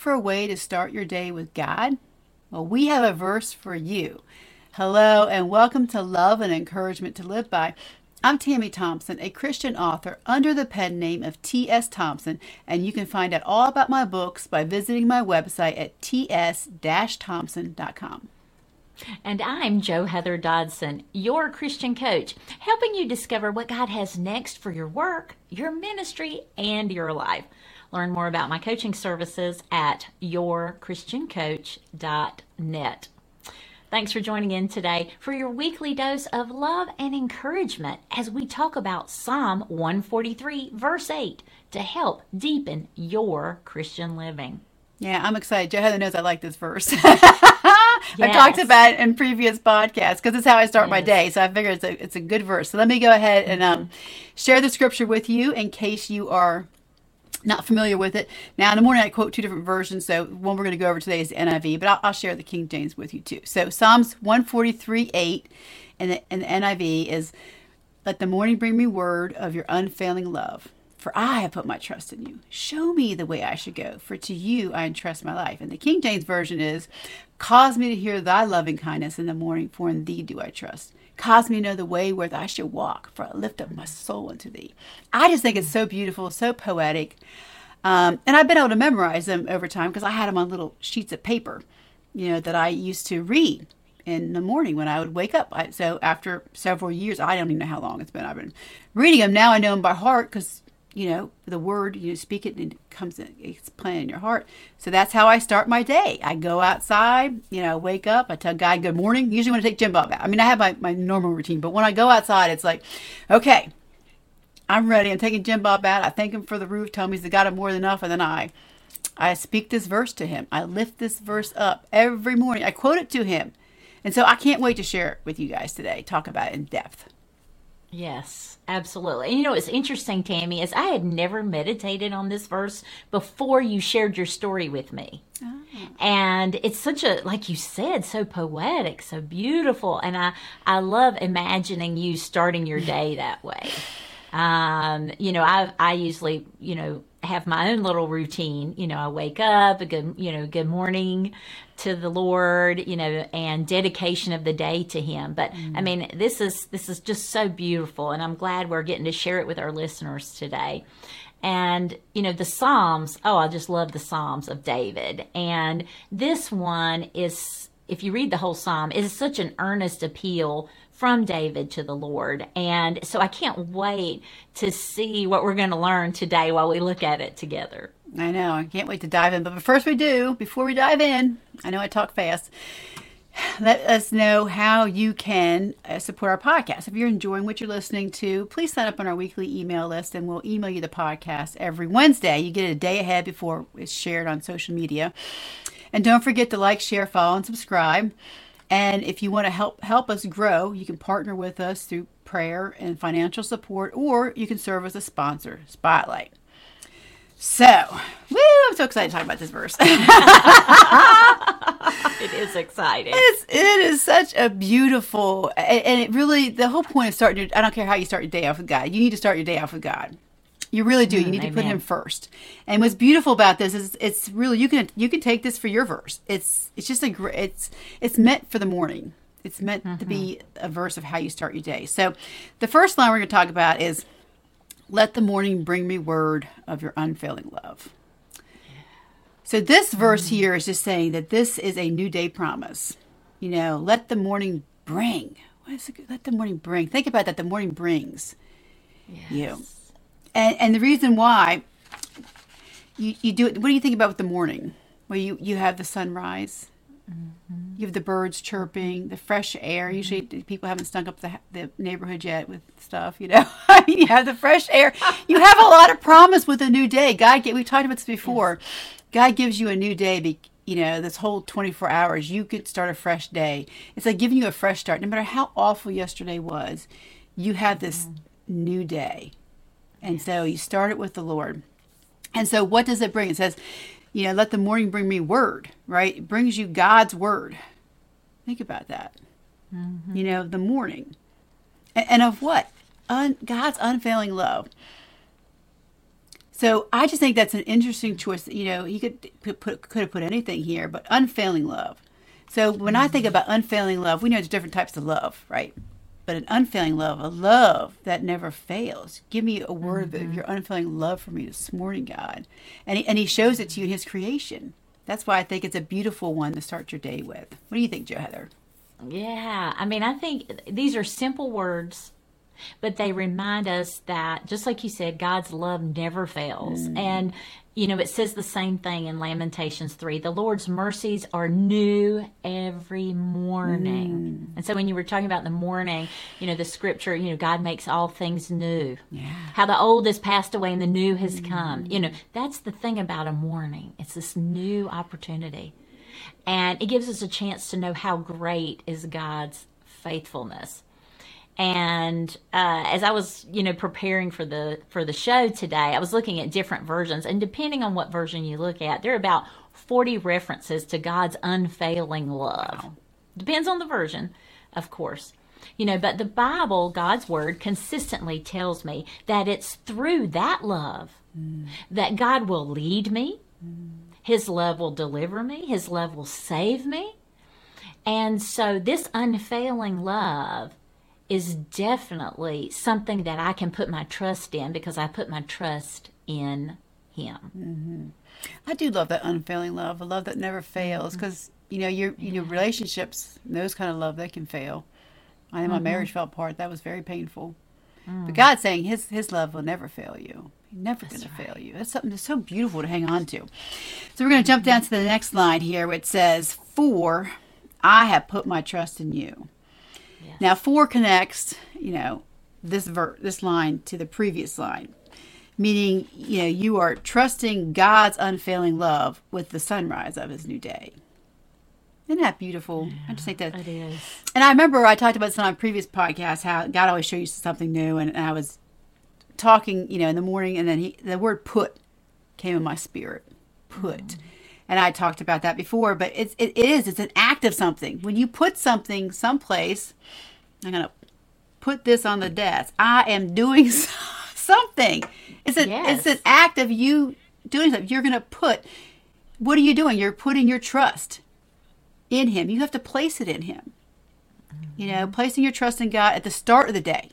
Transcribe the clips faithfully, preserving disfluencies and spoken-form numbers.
for a way to start your day with God? Well, we have a verse for you. Hello, and welcome to Love and Encouragement to Live By. I'm Tammy Thompson, a Christian author under the pen name of T S Thompson, and you can find out all about my books by visiting my website at t s dash thompson dot com. And I'm Jo Heather Dodson, your Christian coach, helping you discover what God has next for your work, your ministry, and your life. Learn more about my coaching services at your christian coach dot net. Thanks for joining in today for your weekly dose of love and encouragement as we talk about Psalm one forty-three, verse eight, to help deepen your Christian living. Yeah, I'm excited. Jo Heather knows I like this verse. Yes. I've talked about it in previous podcasts because it's how I start Yes. my day. So I figure it's a it's a good verse. So let me go ahead and um, share the scripture with you in case you are not familiar with it. Now, in the morning, I quote two different versions. So one we're going to go over today is the N I V, but I'll, I'll share the King James with you too. So Psalms one forty-three, eight, and the, and the N I V is, "Let the morning bring me word of your unfailing love. For I have put my trust in you. Show me the way I should go, for to you I entrust my life." And the King James Version is, "Cause me to hear thy loving kindness in the morning, for in thee do I trust. Cause me to know the way where I should walk, for I lift up my soul unto thee." I just think it's so beautiful, so poetic. Um, and I've been able to memorize them over time because I had them on little sheets of paper, you know, that I used to read in the morning when I would wake up. I, so after several years, I don't even know how long it's been, I've been reading them. Now I know them by heart because, you know, the word, you speak it and it comes in, it's planted in your heart. So that's how I start my day. I go outside, you know, wake up, I tell God good morning. Usually when I take Jim Bob out. I mean, I have my, my normal routine, but when I go outside, it's like, okay, I'm ready. I'm taking Jim Bob out. I thank him for the roof. Tell me he's got him more than enough. And then I, I speak this verse to him. I lift this verse up every morning. I quote it to him. And so I can't wait to share it with you guys today. Talk about it in depth. Yes, absolutely. And you know, what's interesting, Tammy, is I had never meditated on this verse before you shared your story with me. Oh. And it's such a, like you said, so poetic, so beautiful. And I, I love imagining you starting your day that way. Um, you know, I, I usually, you know, have my own little routine. You know, I wake up, a good, you know, good morning to the Lord, you know, and dedication of the day to him. But mm. I mean, this is, this is just so beautiful. And I'm glad we're getting to share it with our listeners today. And, you know, the Psalms, oh, I just love the Psalms of David. And this one is, if you read the whole Psalm, is such an earnest appeal from David to the Lord. And so I can't wait to see what we're going to learn today while we look at it together. I know. I can't wait to dive in. But first we do, before we dive in, I know I talk fast, let us know how you can support our podcast. If you're enjoying what you're listening to, please sign up on our weekly email list and we'll email you the podcast every Wednesday. You get it a day ahead before it's shared on social media. And don't forget to like, share, follow, and subscribe. And if you want to help help us grow, you can partner with us through prayer and financial support, or you can serve as a sponsor, Spotlight. So, woo, I'm so excited to talk about this verse. It is exciting. It's, it is such a beautiful, and, and it really, the whole point of starting your, I don't care how you start your day off with God. You need to start your day off with God. You really do. You need mm, to put him first. And what's beautiful about this is it's really, you can you can take this for your verse. It's it's just a great, it's it's meant for the morning. It's meant mm-hmm. to be a verse of how you start your day. So the first line we're going to talk about is, "Let the morning bring me word of your unfailing love." So this verse mm-hmm. here is just saying that this is a new day promise. You know, let the morning bring. What is it? Let the morning bring. Think about that. The morning brings yes. you. And and the reason why you, you do it, what do you think about with the morning? Well, you, you have the sunrise, mm-hmm. you have the birds chirping, the fresh air. Mm-hmm. Usually people haven't stunk up the, the neighborhood yet with stuff, you know. I mean, you have the fresh air. You have a lot of promise with a new day. God, we've talked about this before. Yes. God gives you a new day, be, you know, this whole twenty-four hours. You could start a fresh day. It's like giving you a fresh start. No matter how awful yesterday was, you have this mm-hmm. new day. And so you start it with the Lord. And so what does it bring? It says, you know, let the morning bring me word, right? It brings you God's word. Think about that. Mm-hmm. You know, the morning. And, and of what? Un, God's unfailing love. So I just think that's an interesting choice. You know, he could put, put could have put anything here, but unfailing love. So when I think about unfailing love, we know there's different types of love, right? But an unfailing love, a love that never fails. Give me a word mm-hmm. of your unfailing love for me this morning, God. And he, and he shows it to you in his creation. That's why I think it's a beautiful one to start your day with. What do you think, Jo Heather? Yeah, I mean, I think these are simple words, but they remind us that, just like you said, God's love never fails. Mm. And, you know, it says the same thing in Lamentations three. The Lord's mercies are new every morning. Mm. And so when you were talking about the morning, you know, the scripture, you know, God makes all things new. Yeah. How the old has passed away and the new has mm. come. You know, that's the thing about a morning. It's this new opportunity. And it gives us a chance to know how great is God's faithfulness. And uh, as I was, you know, preparing for the for the show today, I was looking at different versions. And depending on what version you look at, there are about forty references to God's unfailing love. Wow. Depends on the version, of course. You know, but the Bible, God's Word, consistently tells me that it's through that love mm. that God will lead me. Mm. His love will deliver me. His love will save me. And so this unfailing love is definitely something that I can put my trust in because I put my trust in him. Mm-hmm. I do love that unfailing love, a love that never fails, because, mm-hmm. you know, your you know, relationships, those kind of love, they can fail. I know my mm-hmm. marriage fell apart. That was very painful. Mm. But God's saying his, his love will never fail you. He's never going to right. fail you. That's something that's so beautiful to hang on to. So we're going to jump down to the next line here, which says, "For I have put my trust in you." Yes. Now, "for" connects, you know, this ver- this line to the previous line, meaning, you know, you are trusting God's unfailing love with the sunrise of his new day. Isn't that beautiful? Yeah, I just think that it is. And I remember I talked about this on a previous podcast, how God always shows you something new, and, and I was talking, you know, in the morning, and then he, the word "put" came in my spirit. Put. Mm. And I talked about that before, but it's, it, it is, it's an act of something. When you put something someplace, I'm going to put this on the desk. I am doing something. It's, a, yes. it's an act of you doing something. You're going to put, what are you doing? You're putting your trust in him. You have to place it in him. Mm-hmm. You know, placing your trust in God at the start of the day.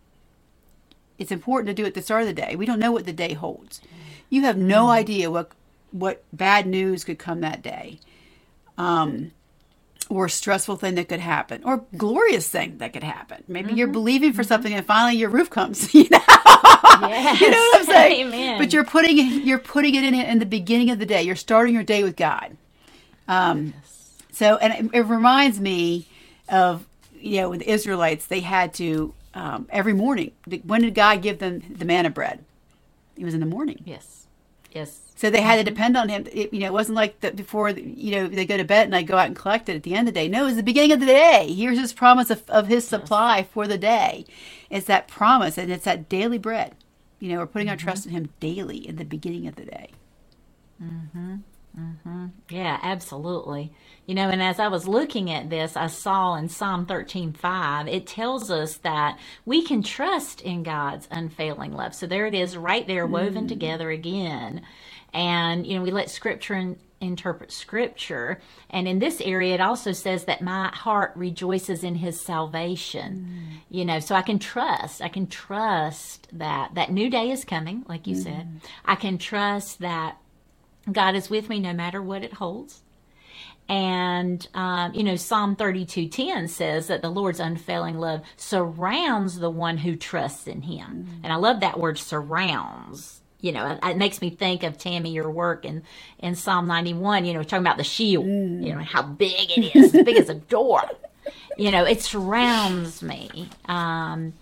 It's important to do it at the start of the day. We don't know what the day holds. You have no mm-hmm. idea what what bad news could come that day, um, or a stressful thing that could happen, or glorious thing that could happen. Maybe mm-hmm. you're believing for mm-hmm. something, and finally your roof comes. You know, yes. you know what I'm saying? Amen. But you're putting you're putting it in in the beginning of the day. You're starting your day with God. Um, yes. So, and it, it reminds me of, you know, with the Israelites, they had to um, every morning. When did God give them the manna bread? It was in the morning. Yes. Yes. So they had to depend on him. It, you know, it wasn't like that before, you know, they go to bed and I go out and collect it at the end of the day. No, it was the beginning of the day. Here's his promise of, of his supply yes. for the day. It's that promise, and it's that daily bread. You know, we're putting mm-hmm. our trust in him daily in the beginning of the day. Mm-hmm. Mm-hmm. Yeah, absolutely. You know, and as I was looking at this, I saw in Psalm thirteen five, it tells us that we can trust in God's unfailing love. So there it is right there, woven mm. together again. And, you know, we let Scripture in, interpret Scripture. And in this area, it also says that my heart rejoices in his salvation. Mm. You know, so I can trust. I can trust that that new day is coming, like you mm. said. I can trust that God is with me no matter what it holds. And, um, you know, Psalm thirty-two ten says that the Lord's unfailing love surrounds the one who trusts in him. Mm. And I love that word, surrounds. You know, it makes me think of, Tammy, your work in, in Psalm ninety-one, you know, talking about the shield, mm. you know, how big it is, as big as a door. You know, it surrounds me. Um,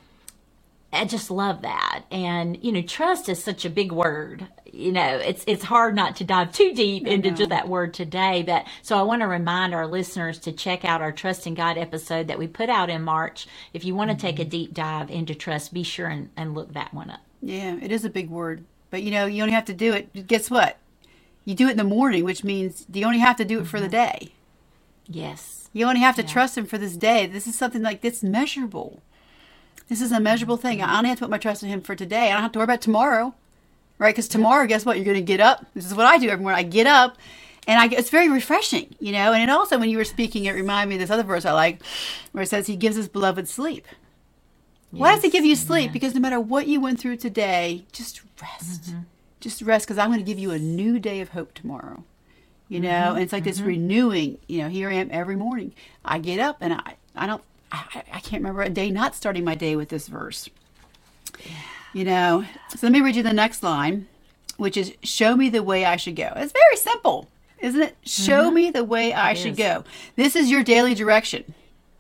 I just love that. And, you know, trust is such a big word. You know, it's it's hard not to dive too deep into just that word today. But so I want to remind our listeners to check out our Trust in God episode that we put out in March. If you want to mm-hmm. take a deep dive into trust, be sure and, and look that one up. Yeah, it is a big word. But, you know, you only have to do it. Guess what? You do it in the morning, which means you only have to do it mm-hmm. for the day. Yes. You only have to yeah. trust him for this day. This is something like this measurable. This is a measurable thing. I only have to put my trust in him for today. I don't have to worry about tomorrow. right? Because tomorrow, guess what? You're going to get up. This is what I do every morning. I get up, and I it's very refreshing, you know. And it also, when you were speaking, it reminded me of this other verse I like, where it says, He gives His beloved sleep. Yes. Why does He give you sleep? Amen. Because no matter what you went through today, just rest. Mm-hmm. Just rest, because I'm going to give you a new day of hope tomorrow. You know, mm-hmm. and it's like mm-hmm. this renewing. You know, here I am every morning. I get up, and I, I don't, I, I can't remember a day not starting my day with this verse. Yeah. You know, so let me read you the next line, which is, show me the way I should go. It's very simple, isn't it? Show mm-hmm. me the way I it should is. go. This is your daily direction.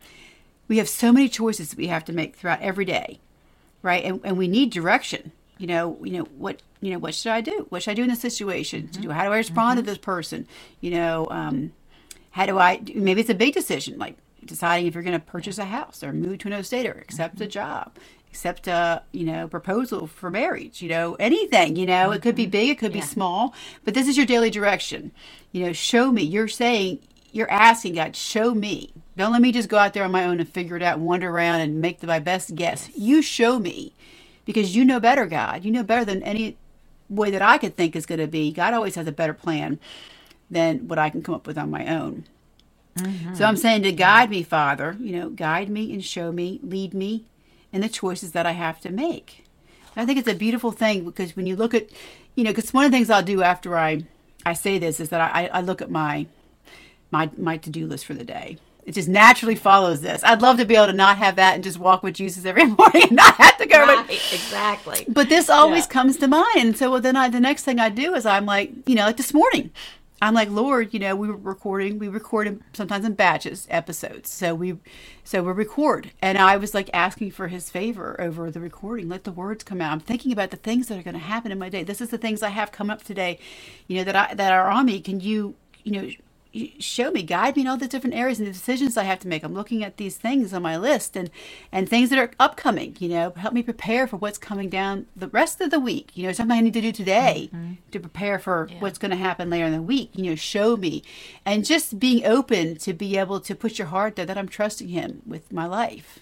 We have so many choices that we have to make throughout every day, right? And, and we need direction. You know, you know what, you know, what should I do? What should I do in this situation? Mm-hmm. To do? How do I respond mm-hmm. to this person? You know, um, how do I? Maybe it's a big decision, like deciding if you're going to purchase a house or move to another state or accept mm-hmm. a job, accept a you know proposal for marriage. You know, anything. You know, mm-hmm. it could be big, it could yeah. be small, but this is your daily direction. You know, show me. You're saying, you're asking God, show me. Don't let me just go out there on my own and figure it out and wander around and make the, my best guess. You show me, because you know better, God. You know better than any way that I could think is going to be. God always has a better plan than what I can come up with on my own. Mm-hmm. So I'm saying to guide me, Father, you know, guide me and show me, lead me in the choices that I have to make. And I think it's a beautiful thing, because when you look at, you know, because one of the things I'll do after I, I say this is that I, I look at my, my, my to-do list for the day. It just naturally follows this. I'd love to be able to not have that and just walk with Jesus every morning and not have to go. Right, with, exactly. But this always yeah. comes to mind. And so well, then I, the next thing I do is I'm like, you know, like this morning, I'm like, Lord, you know, we were recording, we record sometimes in batches episodes. So we, so we record. And I was like asking for His favor over the recording. Let the words come out. I'm thinking about the things that are going to happen in my day. This is the things I have come up today, you know, that I, that are on me. Can you, you know, show me, guide me in all the different areas and the decisions I have to make. I'm looking at these things on my list and, and things that are upcoming, you know, help me prepare for what's coming down the rest of the week. You know, something I need to do today mm-hmm. to prepare for yeah. what's going to happen later in the week. You know, show me. And just being open to be able to put your heart there that I'm trusting Him with my life.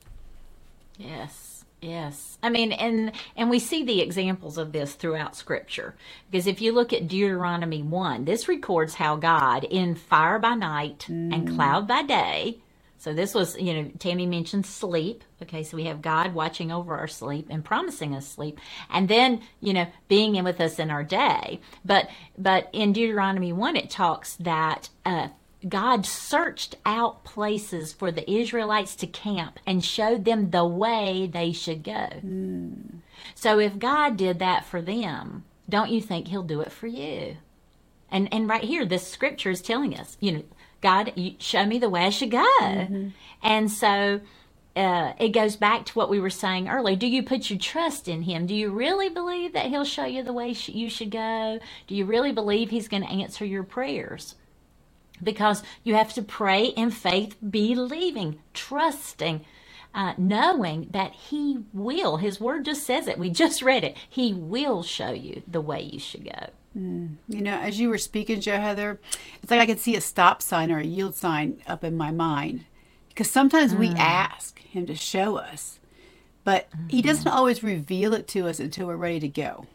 Yes. Yes. I mean, and and we see the examples of this throughout Scripture. Because if you look at Deuteronomy one, this records how God, in fire by night mm. and cloud by day, so this was, you know, Tammy mentioned sleep. Okay, so we have God watching over our sleep and promising us sleep. And then, you know, being in with us in our day. But, but in Deuteronomy one, it talks that uh God searched out places for the Israelites to camp and showed them the way they should go. Mm. So if God did that for them, don't you think He'll do it for you? And and right here, this scripture is telling us, you know, God, you show me the way I should go. Mm-hmm. And so uh, it goes back to what we were saying earlier. Do you put your trust in Him? Do you really believe that He'll show you the way sh- you should go? Do you really believe He's going to answer your prayers? Because you have to pray in faith, believing, trusting, uh, knowing that He will. His word just says it. We just read it. He will show you the way you should go. Mm. You know, as you were speaking, Jo Heather, it's like I could see a stop sign or a yield sign up in my mind. Because sometimes mm. we ask Him to show us, but mm-hmm. He doesn't always reveal it to us until we're ready to go.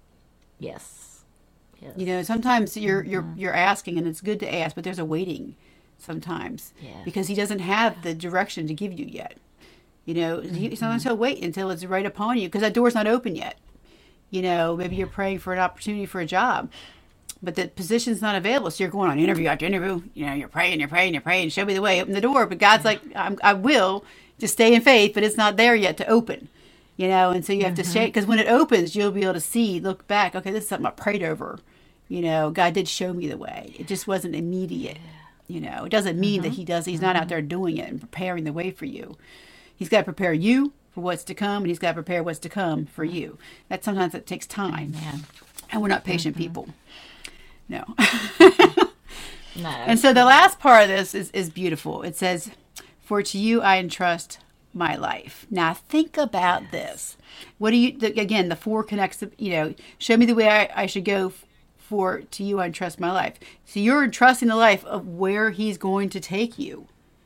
Yes. Yes. You know, sometimes you're mm-hmm. you're you're asking, and it's good to ask, but there's a waiting sometimes yeah. because He doesn't have the direction to give you yet. You know, mm-hmm. sometimes He'll wait until it's right upon you because that door's not open yet. You know, maybe you're praying for an opportunity for a job, but the position's not available. So you're going on interview after interview. You know, you're praying, you're praying, you're praying. Show me the way, open the door. But God's like, I'm, I will just stay in faith, but it's not there yet to open. You know, and so you have mm-hmm. to shake, because when it opens, you'll be able to see, look back, okay, this is something I prayed over. You know, God did show me the way. It just wasn't immediate. You know, it doesn't mean mm-hmm. that he does, he's mm-hmm. not out there doing it and preparing the way for you. He's got to prepare you for what's to come, and he's got to prepare what's to come for you. That sometimes it takes time. Amen. And we're not patient mm-hmm. people. No. No. And so the last part of this is, is beautiful. It says, for to you I entrust my life. Now think about yes. this. What do you, the, again, the four connects, you know, show me the way I, I should go, for to you I entrust my life. So you're entrusting the life of where he's going to take you,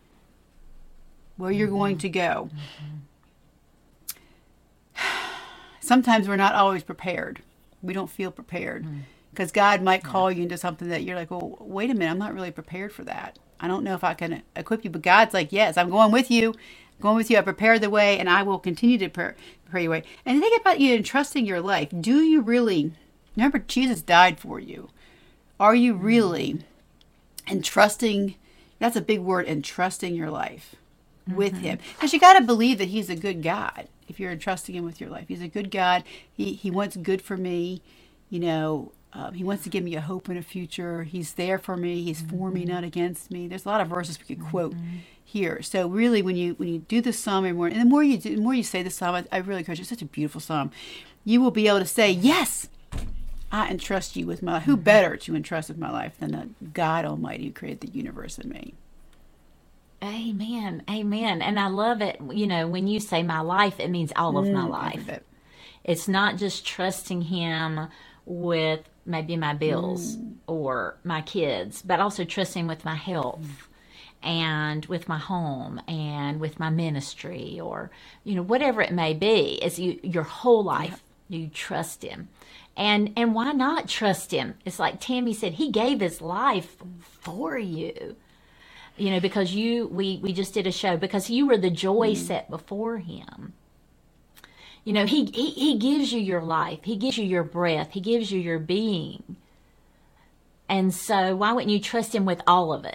where you're mm-hmm. going to go. Mm-hmm. Sometimes we're not always prepared. we don't feel prepared. Because God might call you into something that you're like, well, wait a minute, I'm not really prepared for that. I don't know if I can equip you. But God's like, yes, I'm going with you. I'm going with you. I prepared the way, and I will continue to prepare, prepare your way. And think about you entrusting your life. Do you really, remember, Jesus died for you. Are you really entrusting, that's a big word, entrusting your life with mm-hmm. him? Because you got to believe that he's a good God if you're entrusting him with your life. He's a good God. He, he wants good for me, you know. Um, he wants to give me a hope and a future. He's there for me. He's for me, not against me. There's a lot of verses we could quote mm-hmm. here. So really, when you when you do the psalm every morning, and the more you do, the more you say the psalm, I, I really encourage you. It's such a beautiful psalm. You will be able to say, "Yes, I entrust you with my life." Who better to entrust with my life than the God Almighty who created the universe and me? Amen. Amen. And I love it. You know, when you say my life, it means all of mm, my life. It. It's not just trusting him with maybe my bills mm. or my kids, but also trusting with my health mm. and with my home and with my ministry, or, you know, whatever it may be. Is you, your whole life, yeah. you trust him. And and why not trust him? It's like Tammy said, he gave his life for you. You know, because you, we, we just did a show, because you were the joy mm. set before him. You know, he, he, he gives you your life. He gives you your breath. He gives you your being. And so why wouldn't you trust him with all of it?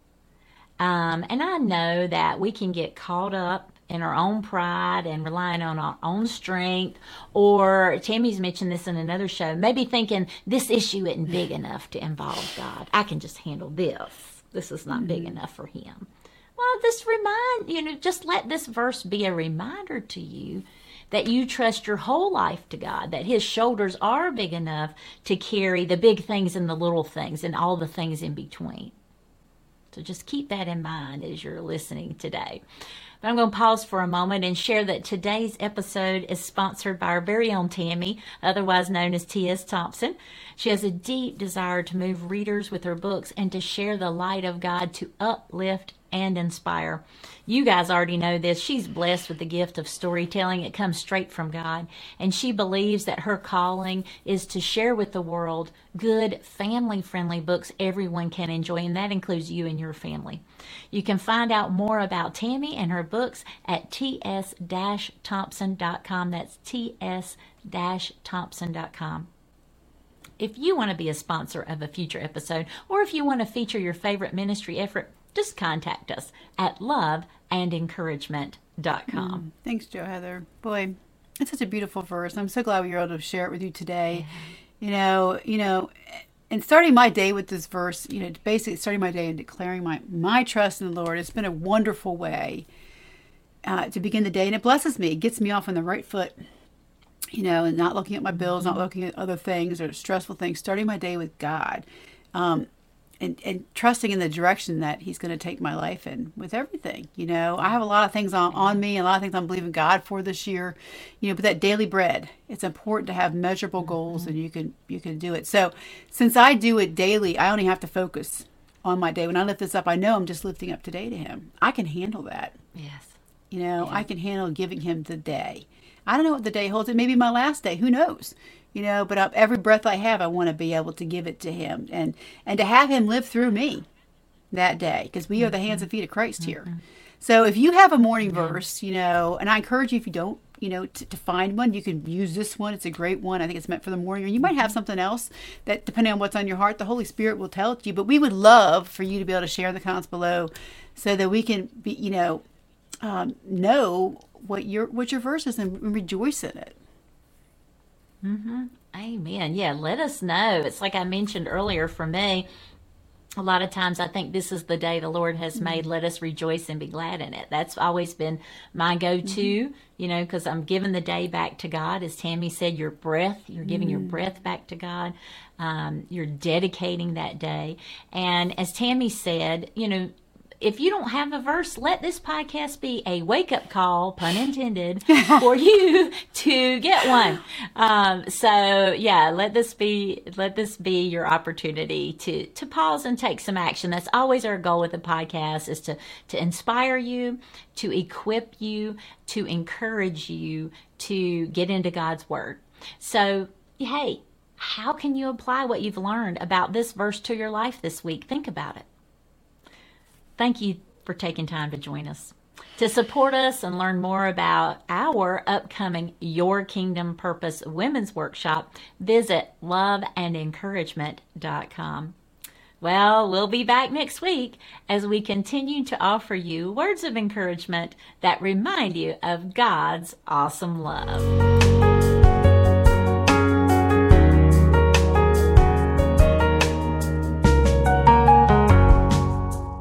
Um, and I know that we can get caught up in our own pride and relying on our own strength. Or Tammy's mentioned this in another show, maybe thinking this issue isn't big enough to involve God. I can just handle this. This is not mm-hmm. big enough for him. Well, this remind, you know, just let this verse be a reminder to you that you trust your whole life to God, that his shoulders are big enough to carry the big things and the little things and all the things in between. So just keep that in mind as you're listening today. But I'm going to pause for a moment and share that today's episode is sponsored by our very own Tammy, otherwise known as T S Thompson. She has a deep desire to move readers with her books and to share the light of God to uplift and inspire. You guys already know this. She's blessed with the gift of storytelling. It comes straight from God. And she believes that her calling is to share with the world good, family-friendly books everyone can enjoy, and that includes you and your family. You can find out more about Tammy and her books at t s dash thompson dot com. That's t s dash thompson dot com. If you want to be a sponsor of a future episode, or if you want to feature your favorite ministry effort, just contact us at love and encouragement dot com. Mm, thanks, Jo Heather. Boy, it's such a beautiful verse. I'm so glad we were able to share it with you today. Yeah. You know, you know, and starting my day with this verse, you know, basically starting my day and declaring my, my trust in the Lord, it's been a wonderful way uh, to begin the day. And it blesses me. It gets me off on the right foot, you know, and not looking at my bills, not looking at other things or stressful things, starting my day with God. Um, And, and trusting in the direction that he's going to take my life in with everything. You know, I have a lot of things on, on me, and a lot of things I'm believing God for this year, you know, but that daily bread, it's important to have measurable goals mm-hmm. and you can, you can do it. So since I do it daily, I only have to focus on my day. When I lift this up, I know I'm just lifting up today to him. I can handle that. Yes. You know, yeah. I can handle giving him the day. I don't know what the day holds. It may be my last day. Who knows? You know, but every breath I have, I want to be able to give it to him and, and to have him live through me that day, because we are the hands and feet of Christ here. Mm-hmm. So if you have a morning yeah. verse, you know, and I encourage you, if you don't, you know, to, to find one, you can use this one. It's a great one. I think it's meant for the morning. Or you might have something else that, depending on what's on your heart, the Holy Spirit will tell it to you. But we would love for you to be able to share in the comments below so that we can be, you know, um, know what your, what your verse is and rejoice in it. Mm-hmm. Amen. Yeah, let us know. It's like I mentioned earlier, for me, a lot of times I think this is the day the Lord has made. Mm-hmm. Let us rejoice and be glad in it. That's always been my go-to, mm-hmm. you know, because I'm giving the day back to God. As Tammy said, your breath, you're giving mm-hmm. your breath back to God. Um, you're dedicating that day. And as Tammy said, you know, if you don't have a verse, let this podcast be a wake-up call, pun intended, for you to get one. Um, so, yeah, let this be let this be your opportunity to to pause and take some action. That's always our goal with the podcast, is to to inspire you, to equip you, to encourage you to get into God's Word. So, hey, how can you apply what you've learned about this verse to your life this week? Think about it. Thank you for taking time to join us. To support us and learn more about our upcoming Your Kingdom Purpose Women's Workshop, visit love and encouragement dot com. Well, we'll be back next week as we continue to offer you words of encouragement that remind you of God's awesome love.